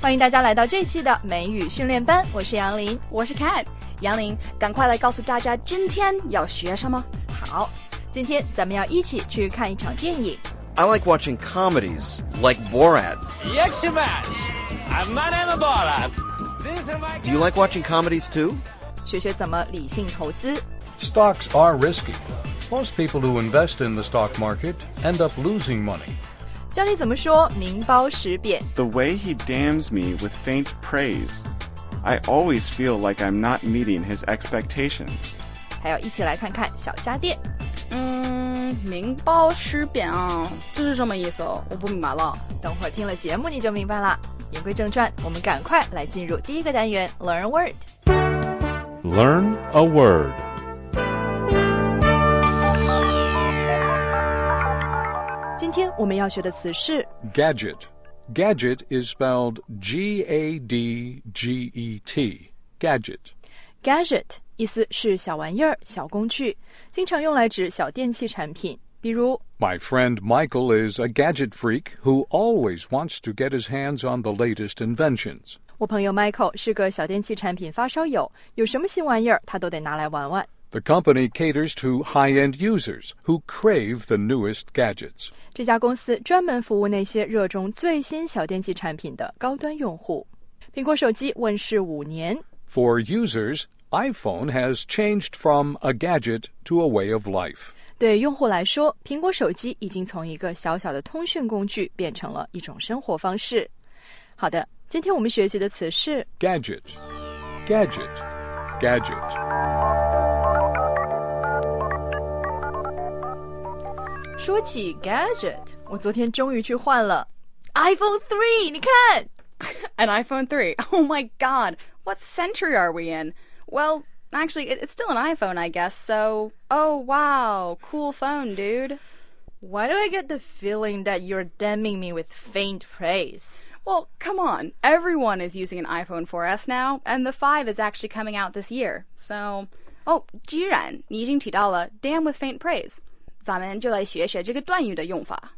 欢迎大家来到这期的美语训练班，我是杨林， 我是 Kat。 杨林，赶快来告诉大家今天要学什么。 好，今天咱们要一起去看一场电影。 I like watching comedies like Borat. I'm Madame Borat. Do you like watching comedies too? 学学怎么理性投资。 Stocks are risky. Most people who invest in the stock market end up losing money. 教你怎么说名褒实贬。 The way he damns me with faint praise, I always feel like I'm not meeting his expectations. 还要一起来看看小家电。 名褒实贬啊，这是什么意思哦？我不明白了。 等会儿听了节目你就明白了。言归正传，我们赶快来进入第一个单元 Learn a Word。 Learn a word. 今天我们要学的词是 Gadget. Gadget is spelled Gadget. Gadget. Gadget， 意思是小玩意儿、小工具，经常用来指小电器产品，比如 My friend Michael is a gadget freak who always wants to get his hands on the latest inventions. 我朋友 Michael 是个小电器产品发烧友，有什么新玩意儿他都得拿来玩玩。 The company caters to high-end users who crave the newest gadgets. 这家公司专门服务那些热衷最新小电器产品的高端用户。苹果手机问世5年。 For users, iPhone has changed from a gadget to a way of life. 对用户来说，苹果手机已经从一个小小的通讯工具变成了一种生活方式。好的，今天我们学习的词是 Gadget. Gadget. Gadget. 说起 gadget， 我昨天终于去换了 iPhone 3， 你看。 An iPhone 3. Oh my god. What century are we in? Well, actually, it's still an iPhone, I guess, so... Oh, wow. Cool phone, dude. Why do I get the feeling that you're damning me with faint praise? Well, come on. Everyone is using an iPhone 4S now, and the 5 is actually coming out this year. So... Oh, 既然你已经提到了 damn with faint praise, 咱们就来学学这个短语的用法。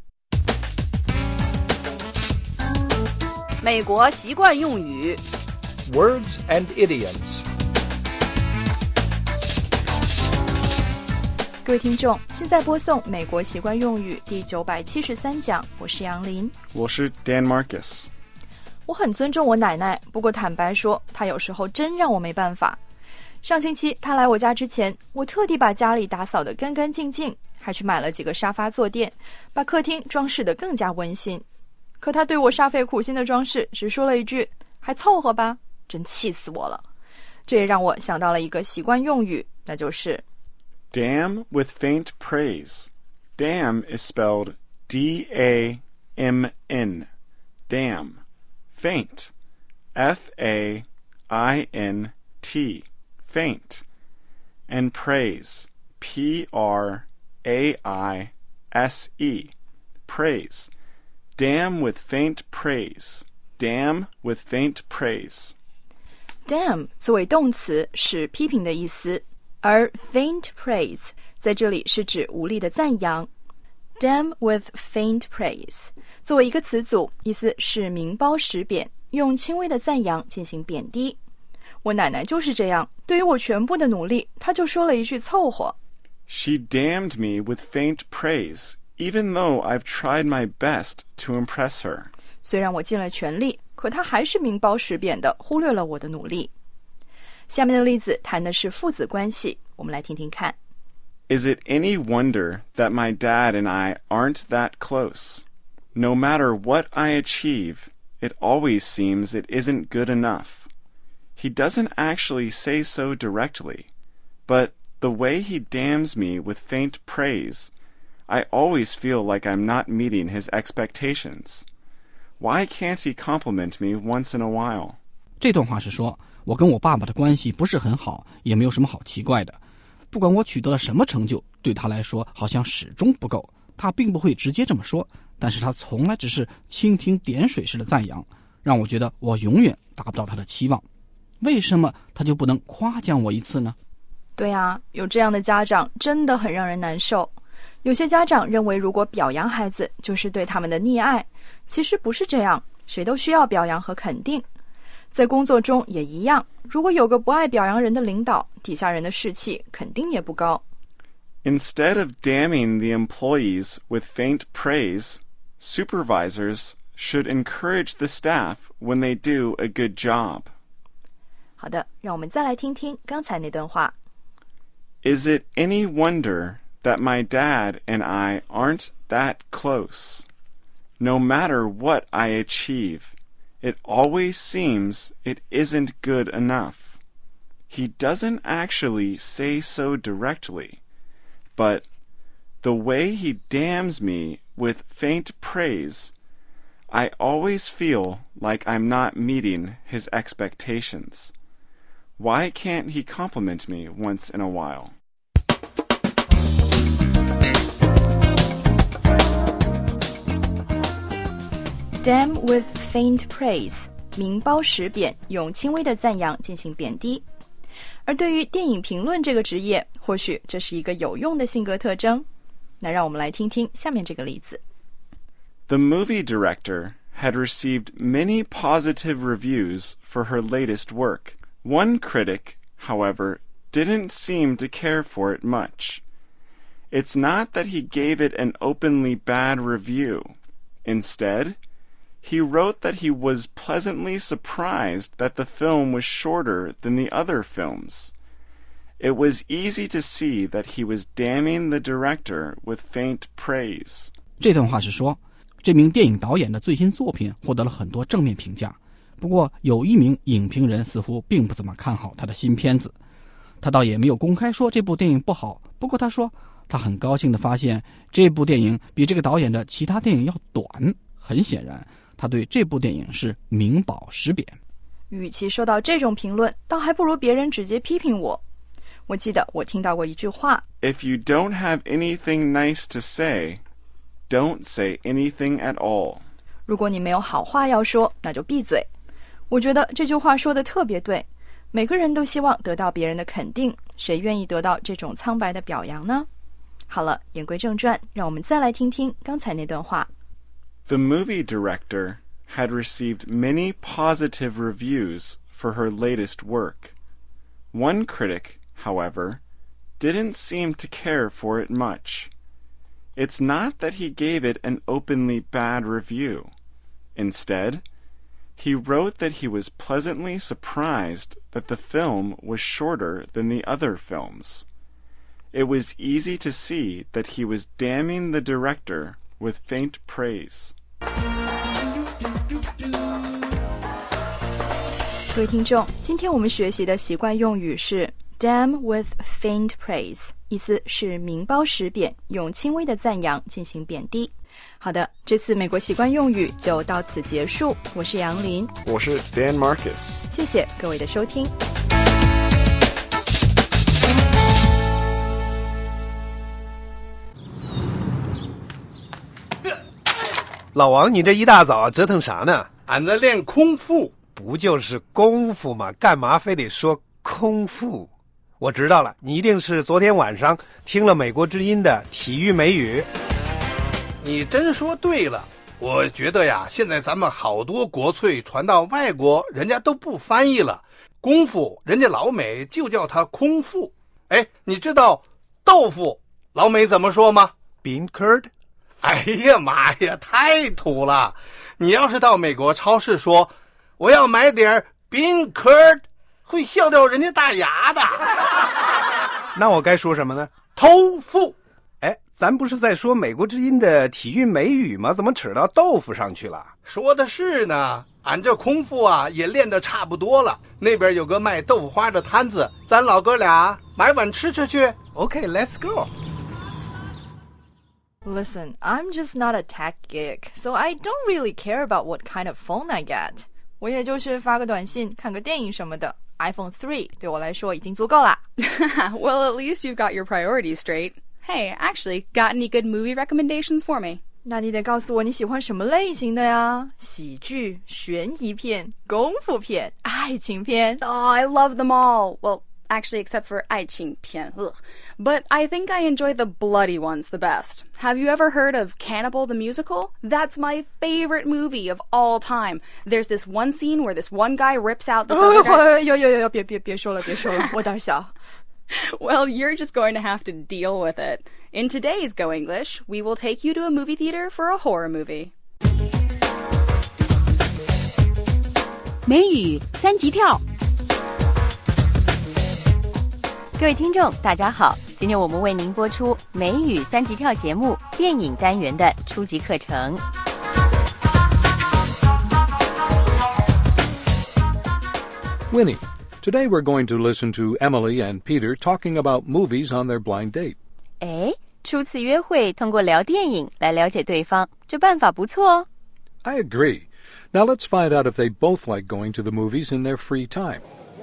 美国习惯用语 Words and idioms. 各位听众，现在播送美国习惯用语第973讲，我是杨林。 我是 Dan Marcus. 我很尊重我奶奶，不过坦白说，她有时候真让我没办法。上星期她来我家之前，我特地把家里打扫得干干净净，还去买了几个沙发坐垫，把客厅装饰得更加温馨。可她对我煞费苦心的装饰只说了一句还凑合吧，真气死我了。这也让我想到了一个习惯用语，那就是 Damn with faint praise. Damn is spelled D-A-M-N. Damn. Faint. F-A-I-N-T. Faint. And praise. P-R-A-I-S-E. Praise. Damn with faint praise. Damn with faint praise. damn 作为动词是批评的意思，而 faint praise 在这里是指无力的赞扬。damn with faint praise 作为一个词组，意思是名褒实贬，用轻微的赞扬进行贬低。我奶奶就是这样，对于我全部的努力，她就说了一句凑合。 She damned me with faint praise, even though I've tried my best to impress her. 虽然我尽了全力，可她还是名褒实贬的忽略了我的努力。下面的例子谈的是父子关系，我们来听听看。 Is it any wonder that my dad and I aren't that close? No matter what I achieve, it always seems it isn't good enough. He doesn't actually say so directly, but the way he damns me with faint praise, I always feel like I'm not meeting his expectations. Why can't he compliment me once in a while? 这段话是说，我跟我爸爸的关系不是很好，也没有什么好奇怪的。不管我取得了什么成就，对他来说好像始终不够。他并不会直接这么说，但是他从来只是蜻蜓点水式的赞扬，让我觉得我永远达不到他的期望。为什么他就不能夸奖我一次呢？ 对啊，有这样的家长真的很让人难受。有些家长认为如果表扬孩子就是对他们的溺爱，其实不是这样。 谁都需要表扬和肯定。在工作中也一样，如果有个不爱表扬人的领导，底下人的士气肯定也不高。 Instead of damning the employees with faint praise, supervisors should encourage the staff when they do a good job. 好的，让我们再来听听刚才那段话。 Is it any wonder that my dad and I aren't that close? No matter what I achieve, it always seems it isn't good enough. He doesn't actually say so directly, but the way he damns me with faint praise, I always feel like I'm not meeting his expectations. Why can't he compliment me once in a while? Damn with faint praise， 名褒实贬，用轻微的赞扬进行贬低。而对于电影评论这个职业，或许这是一个有用的性格特征。那让我们来听听下面这个例子。 The movie director had received many positive reviews for her latest work. One critic, however, didn't seem to care for it much. It's not that he gave it an openly bad review. Instead, he wrote that he was pleasantly surprised that the film was shorter than the other films. It was easy to see that he was damning the director with faint praise. 这段话是说，这名电影导演的最新作品获得了很多正面评价，不过有一名影评人似乎并不怎么看好他的新片子。他倒也没有公开说这部电影不好，不过他说他很高兴地发现这部电影比这个导演的其他电影要短。很显然，他对这部电影是名褒实贬。 与其受到这种评论，倒还不如别人直接批评我。我记得我听到过一句话 If you don't have anything nice to say, don't say anything at all. 如果你没有好话要说，那就闭嘴。我觉得这句话说得特别对，每个人都希望得到别人的肯定，谁愿意得到这种苍白的表扬呢？好了，言归正传，让我们再来听听刚才那段话。 The movie director had received many positive reviews for her latest work. One critic, however, didn't seem to care for it much. It's not that he gave it an openly bad review. Instead, he wrote that he was pleasantly surprised that the film was shorter than the other films. It was easy to see that he was damning the director with faint praise. 各位听众，今天我们学习的习惯用语是 damn with faint praise， 意思是名褒实贬，用轻微的赞扬进行贬低。好的，这次美国习惯用语就到此结束。我是杨林， 我是 Dan Marcus， 谢谢各位的收听。 老王，你这一大早折腾啥呢？ 俺在练空腹。 不就是功夫吗？干嘛非得说空腹？我知道了，你一定是昨天晚上听了美国之音的体育美语。 你真说对了，我觉得呀，现在咱们好多国粹传到外国，人家都不翻译了。功夫，人家老美就叫它空腹。哎，你知道豆腐老美怎么说吗？ Bean curd？ 哎呀妈呀，太土了！你要是到美国超市说我要买点 bean curd， 会笑掉人家大牙的。 那我该说什么呢？ 豆腐。 哎，咱不是在说美国之音的体育美语吗？怎么扯到豆腐上去了？ 说的是呢，俺这空腹啊也练得差不多了。那边有个卖豆腐花的摊子，咱老哥俩买碗吃吃去。 Okay, let's go. Listen, I'm just not a tech geek, so I don't really care about what kind of phone I get. 我也就是发个短信，看个电影什么的。iPhone 3对我来说已经足够啦。 Well, at least you've got your priorities straight. Hey, actually, got any good movie recommendations for me? 那你得告诉我你喜欢什么类型的呀？喜剧、悬疑片、功夫片、爱情片。 Oh, I love them all. Well, actually, except for 爱情片, ugh. But I think I enjoy the bloody ones the best. Have you ever heard of Cannibal the Musical? That's my favorite movie of all time. There's this one scene where this one guy rips out this other guy. 别说了，我胆小。 Well, you're just going to have to deal with it. In today's Go English, we will take you to a movie theater for a horror movie. 美语三级跳。 各位听众大家好，今天我们为您播出美语三级跳节目电影单元的初级课程。 Winnie, today we're going to listen to Emily and Peter talking about movies on their blind date. 诶，初次约会通过聊电影来了解对方，这办法不错哦。 I agree. Now let's find out if they both like going to the movies in their free time.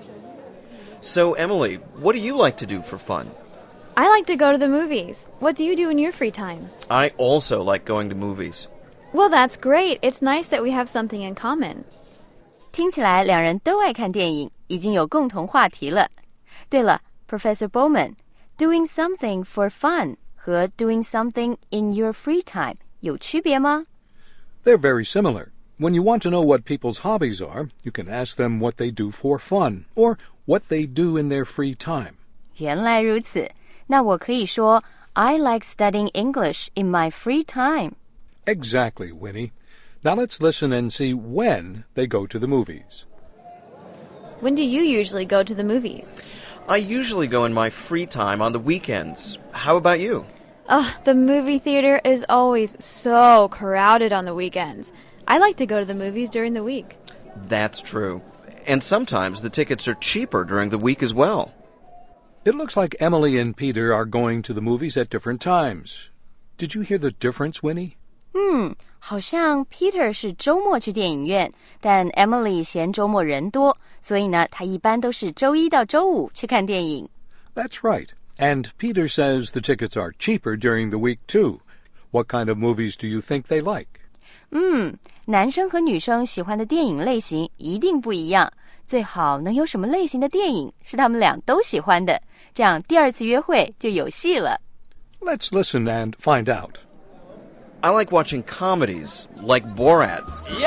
So, Emily, what do you like to do for fun? I like to go to the movies. What do you do in your free time? I also like going to movies. Well, that's great. It's nice that we have something in common. 听起来两人都爱看电影，已经有共同话题了。对了 ，Professor Bowman, doing something for fun 和 doing something in your free time 有区别吗？ They're very similar. When you want to know what people's hobbies are, you can ask them what they do for fun, or what they do in their free time. 原来如此，那我可以说 I like studying English in my free time. Exactly, Winnie. Now let's listen and see when they go to the movies. When do you usually go to the movies? I usually go in my free time on the weekends. How about you? The movie theater is always so crowded on the weekends. I like to go to the movies during the week. That's true. And sometimes the tickets are cheaper during the week as well. It looks like Emily and Peter are going to the movies at different times. Did you hear the difference, Winnie? 好像 Peter 是周末去电影院，但 Emily 嫌周末人多，所以呢，她一般都是周一到周五去看电影。 That's right. And Peter says the tickets are cheaper during the week, too. What kind of movies do you think they like? 男生和女生喜欢的电影类型一定不一样，最好能有什么类型的电影是他们俩都喜欢的，这样第二次约会就有戏了。 Let's listen and find out. I like watching comedies, like Borat.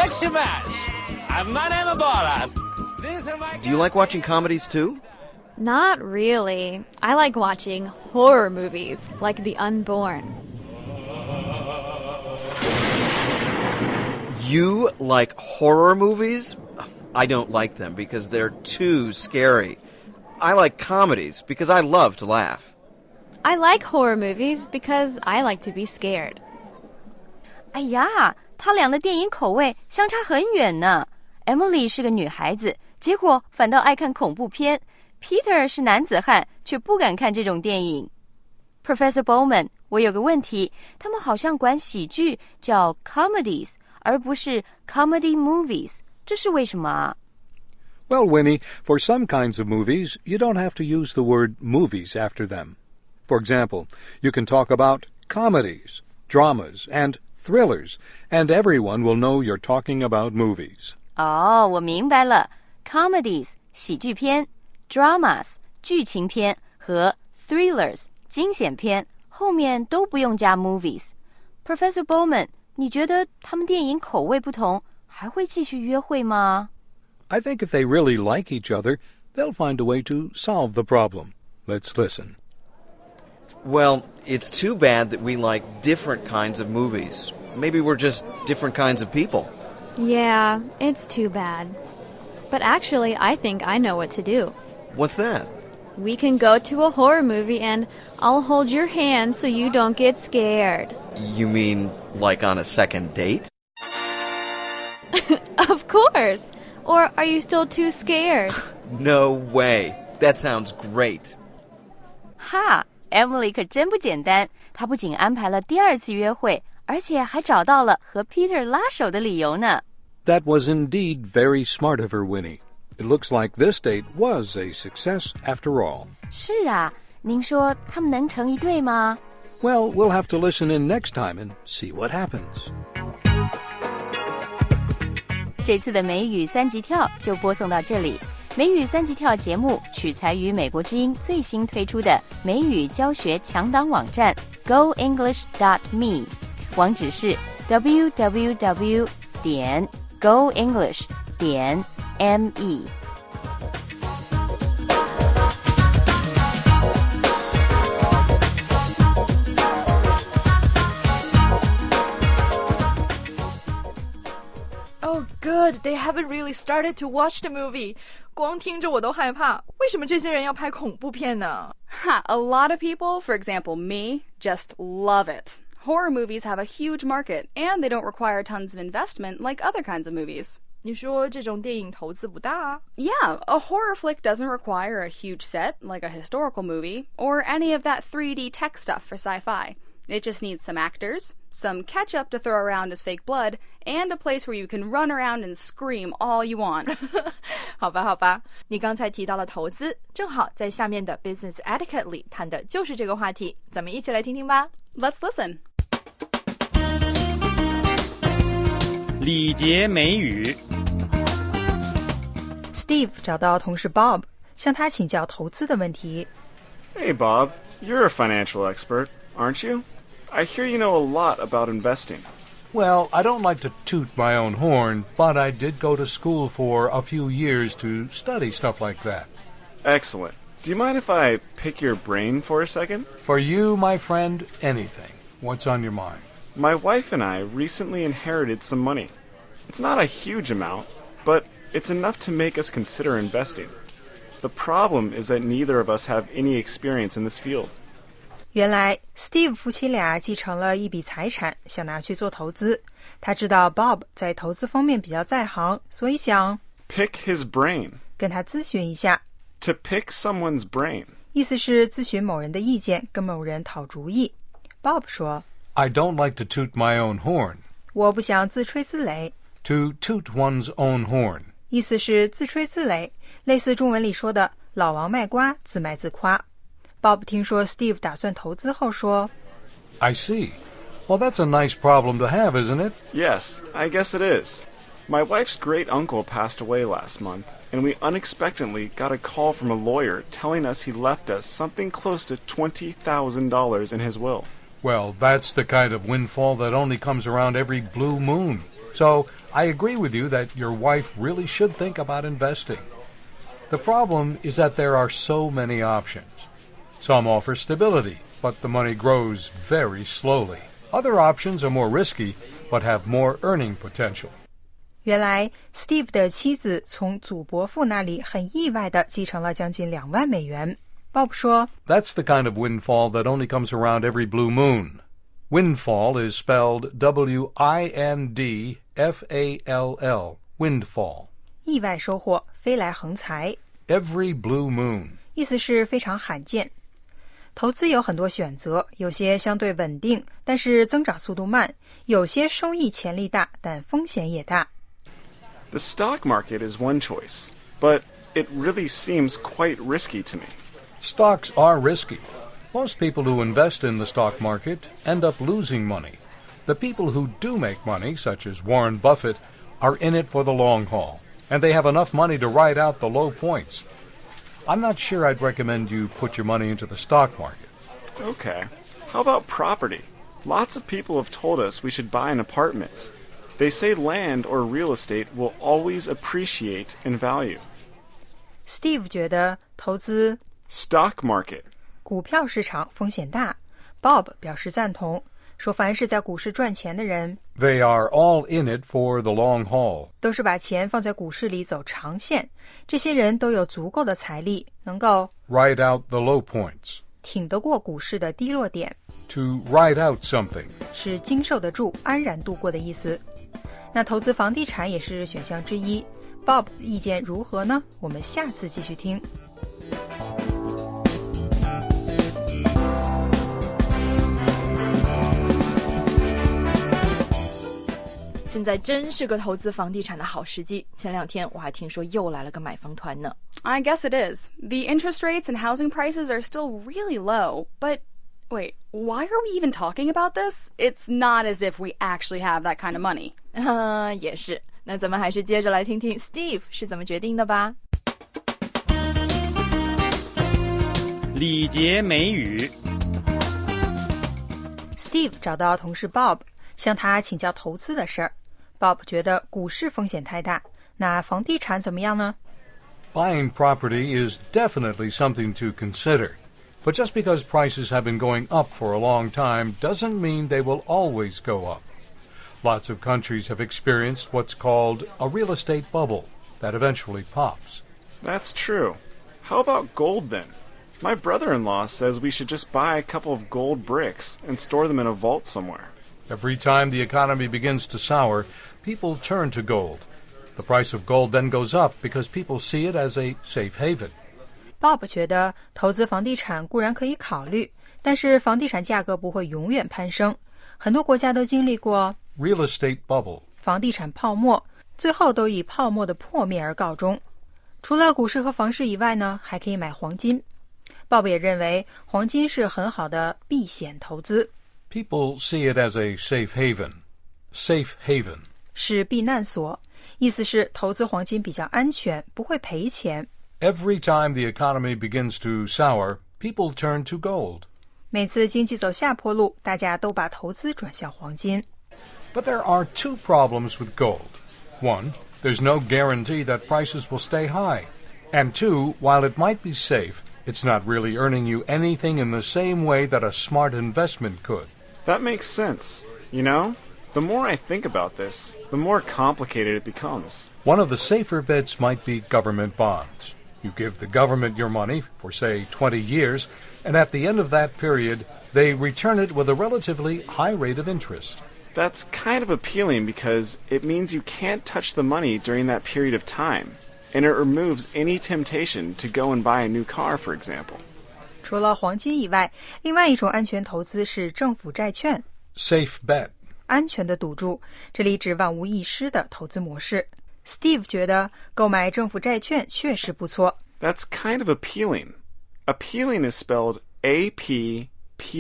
My name is Borat. Do you like watching comedies too? Not really. I like watching horror movies, like The Unborn. You like horror movies? I don't like them because they're too scary. I like comedies because I love to laugh. I like horror movies because I like to be scared. 哎呀，他俩的电影口味相差很远呢。Emily 是个女孩子，结果反倒爱看恐怖片。Peter 是男子汉，却不敢看这种电影。Professor Bowman, 我有个问题，他们好像管喜剧叫 comedies，而不是 comedy movies， 这是为什么啊？ Well, Winnie, for some kinds of movies, you don't have to use the word movies after them. For example, you can talk about comedies, dramas, and thrillers, and everyone will know you're talking about movies. 我明白了 ，comedies 喜剧片 ，dramas 剧情片和 thrillers 惊险片，后面都不用加 movies。Professor Bowman，你觉得他们电影口味不同，还会继续约会吗？ I think if they really like each other, they'll find a way to solve the problem. Let's listen. Well, it's too bad that we like different kinds of movies. Maybe we're just different kinds of people. Yeah, it's too bad. But actually, I think I know what to do. What's that? We can go to a horror movie and I'll hold your hand so you don't get scared. You mean like on a second date? Of course! Or are you still too scared? No way. That sounds great. 哈 Emily 可真不简单，她不仅安排了第二次约会，而且还找到了和 Peter 拉手的理由呢。 That was indeed very smart of her, Winnie. It looks like this date was a success after all. 是啊，您说他们能成一对吗？ Well, we'll have to listen in next time and see what happens. 这次的美语三级跳就播送到这里。 美语三级跳节目取材于美国之音最新推出的美语教学强档网站 GoEnglish.me， 网址是 www.goenglish.me。 Oh, good. They haven't really started to watch the movie. 光听着我都害怕。为什么这些人要拍恐怖片呢？ A lot of people, for example me, just love it. Horror movies have a huge market, and they don't require tons of investment like other kinds of movies. 你说这种电影投资不大啊？ Yeah, a horror flick doesn't require a huge set like a historical movie, or any of that 3D tech stuff for sci-fi. It just needs some actors, some ketchup to throw around as fake blood, and a place where you can run around and scream all you want. 好吧，好吧，你刚才提到了投资，正好在下面的 Business Etiquette 里谈的就是这个话题，咱们一起来听听吧。 Let's listen. 礼节美语。 Steve 找到同事 Bob， 向他请教投资的问题。 Hey Bob, you're a financial expert, aren't you? I hear you know a lot about investing. Well, I don't like to toot my own horn, but I did go to school for a few years to study stuff like that. Excellent. Do you mind if I pick your brain for a second? For you, my friend, anything. What's on your mind? My wife and I recently inherited some money. It's not a huge amount, but it's enough to make us consider investing. The problem is that neither of us have any experience in this field. 原来 Steve 夫妻俩继承了一笔财产，想拿去做投资。他知道 Bob 在投资方面比较在行，所以想 Pick his brain. 跟他咨询一下。 To pick someone's brain. 意思是咨询某人的意见，跟某人讨主意。Bob 说 I don't like to toot my own horn. 我不想自吹自擂。 To toot one's own horn. 意思是自吹自擂，类似中文里说的老王卖瓜，自卖自夸。Bob 听说 Steve 打算投资后说 I see. Well, that's a nice problem to have, isn't it? Yes, I guess it is. My wife's great uncle passed away last month, and we unexpectedly got a call from a lawyer telling us he left us something close to $20,000 in his will. Well, that's the kind of windfall that only comes around every blue moon. So, I agree with you that your wife really should think about investing. The problem is that there are so many options. Some offer stability, but the money grows very slowly. Other options are more risky, but have more earning potential. 原来 Steve 的妻子从祖伯父那里很意外地继承了将近2万美元。Bob 说 That's the kind of windfall that only comes around every blue moon. Windfall is spelled W-I-N-D-F-A-L-L, windfall. 意外收获，飞来横财。 Every blue moon. 意思是非常罕见。投资有很多选择，有些相对稳定，但是增长速度慢；有些收益潜力大，但风险也大。 The stock market is one choice, but it really seems quite risky to me. Stocks are risky. Most people who invest in the stock market end up losing money. The people who do make money, such as Warren Buffett, are in it for the long haul, and they have enough money to ride out the low points. I'm not sure I'd recommend you put your money into the stock market. Okay. How about property? Lots of people have told us we should buy an apartment. They say land or real estate will always appreciate in value. Steve 觉得投资 Stock market. 股票市场风险大。Bob 表示赞同，说凡是在股市赚钱的人 They are all in it for the long haul. 都是把钱放在股市里走长线，这些人都有足够的财力，能够 Ride out the low points. 挺得过股市的低落点。 To ride out something. 是经受得住，安然度过的意思。那投资房地产也是选项之一。Bob 意见如何呢？我们下次继续听。 现在真是个投资房地产的好时机。前2天我还听说又来了个买房团呢。 I guess it is. The interest rates and housing prices are still really low, but wait, why are we even talking about this? It's not as if we actually have that kind of money. 也是。那咱们还是接着来听听 Steve 是怎么决定的吧。 礼节美语。 Steve 找到同事 Bob， 向他请教投资的事儿。Bob 觉得股市风险太大，那房地产怎么样呢？ Buying property is definitely something to consider. But just because prices have been going up for a long time doesn't mean they will always go up. Lots of countries have experienced what's called a real estate bubble that eventually pops. That's true. How about gold then? My brother-in-law says we should just buy a couple of gold bricks and store them in a vault somewhere. Every time the economy begins to sour, people turn to gold. The price of gold then goes up because people see it as a safe haven. Bob 觉得投资房地产固然可以考虑，但是房地产价格不会永远攀升。很多国家都经历过 real estate bubble 房地产泡沫，最后都以泡沫的破灭而告终。除了股市和房市以外呢，还可以买黄金。Bob 也认为黄金是很好的避险投资。 People see it as a safe haven. Safe haven 是避难所，意思是投资黄金比较安全，不会赔钱。 Every time the economy begins to sour, people turn to gold. 每次经济走下坡路，大家都把投资转向黄金。 But there are two problems with gold. One, there's no guarantee that prices will stay high. And two, while it might be safe, it's not really earning you anything in the same way that a smart investment could. That makes sense. You know, the more I think about this, the more complicated it becomes. One of the safer bets might be government bonds. You give the government your money for, say, 20 years, and at the end of that period, they return it with a relatively high rate of interest. That's kind of appealing because it means you can't touch the money during that period of time, and it removes any temptation to go and buy a new car, for example. 除了黄金以外，另外一种安全投资是政府债券。 Safe bet 安全的赌注，这里指万无一失的投资模式。Steve 觉得购买政府债券确实不错。 That's kind of appealing. Appealing is spelled A-P-P-E-A-L-I-N-G.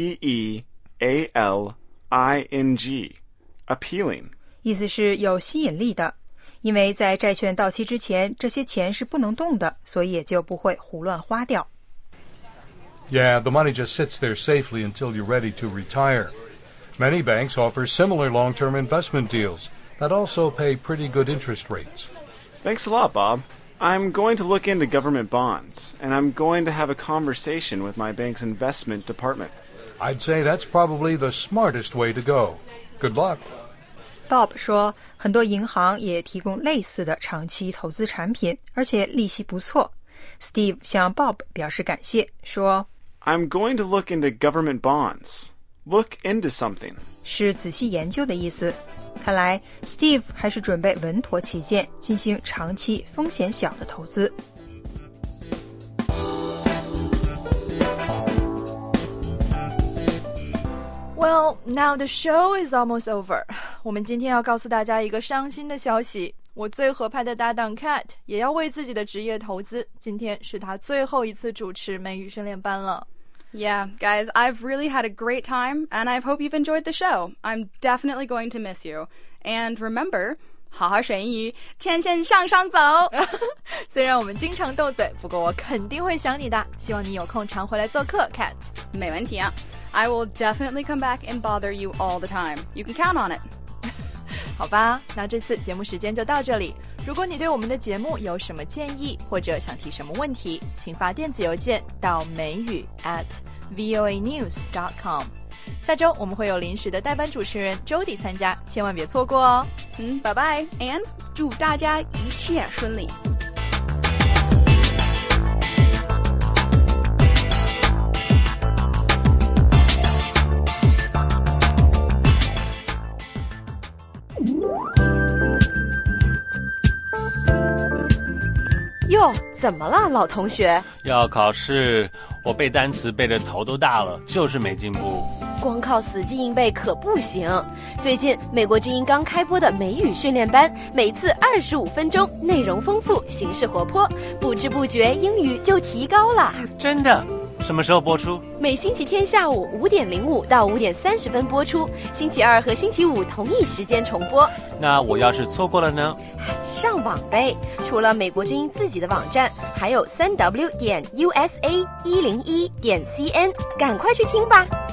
Appealing. 意思是有吸引力的，因为在债券到期之前，这些钱是不能动的，所以也就不会胡乱花掉。 Yeah, the money just sits there safely until you're ready to retire. Many banks offer similar long-term investment deals that also pay pretty good interest rates. Thanks a lot, Bob. I'm going to look into government bonds, and I'm going to have a conversation with my bank's investment department. I'd say that's probably the smartest way to go. Good luck. Bob 说，很多银行也提供类似的长期投资产品，而且利息不错。Steve 向 Bob 表示感谢，说 I'm going to look into government bonds. Look into something. 是仔细研究的意思。看来 Steve 还是准备稳妥起见，进行长期风险小的投资。 Well, now the show is almost over. 我们今天要告诉大家一个伤心的消息，我最合拍的搭档 Kat 也要为自己的职业投资，今天是他最后一次主持美语训练班了。 Yeah, guys, I've really had a great time, and I hope you've enjoyed the show. I'm definitely going to miss you. And remember, 好好学英语，天天向上走。 虽然我们经常斗嘴，不过我肯定会想你的。希望你有空常回来做客 ，Kat。 没问题啊 I will definitely come back and bother you all the time. You can count on it. 好吧，那这次节目时间就到这里。如果你对我们的节目有什么建议，或者想提什么问题，请发电子邮件到美语@voanews.com。下周我们会有临时的代班主持人 Jody 参加，千万别错过哦。 拜拜 and 祝大家一切顺利。 哟，怎么了，老同学？ 要考试，我背单词背得头都大了，就是没进步。 光靠死记硬背可不行。最近美国之音刚开播的美语训练班，每次25分钟，内容丰富，形式活泼，不知不觉英语就提高了。 真的？ 什么时候播出？ 每星期天下午5点05到5点30分播出，星期二和星期五同一时间重播。 那我要是错过了呢？ 上网呗，除了美国之音自己的网站，还有3w.usa101.cn，赶快去听吧。